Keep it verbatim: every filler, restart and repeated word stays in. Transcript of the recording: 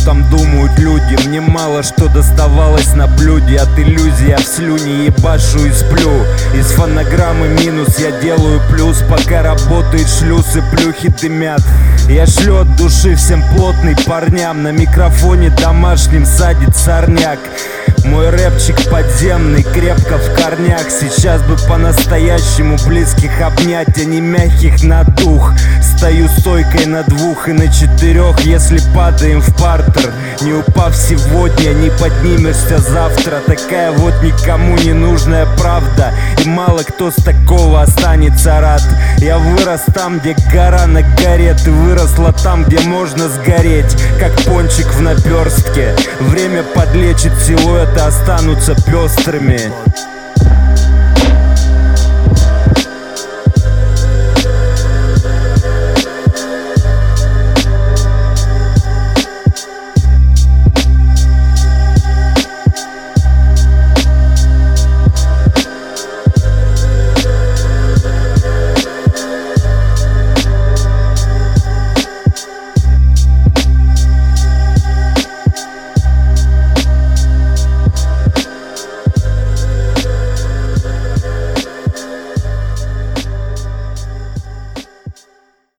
там думают люди. Мне мало что доставалось на блюде. От иллюзий я в слюне ебашу и сплю. Из фонограммы минус я делаю плюс. Пока работает шлюз и плюхи дымят. Я шлю от души всем плотный парням. На микрофоне домашним садит сорняк. Мой рэпчик подземный, крепко в корнях. Сейчас бы по-настоящему близких обнять, а не мягких на дух. Стою стойкой на двух и на четырех, если падаем в партер. Не упав сегодня, не поднимешься завтра. Такая вот никому не нужная правда. И мало кто с такого останется рад. Я вырос там, где гора на горе. Ты выросла там, где можно сгореть, как пончик в наперстке. Время подлечит силуэты, останутся пестрыми.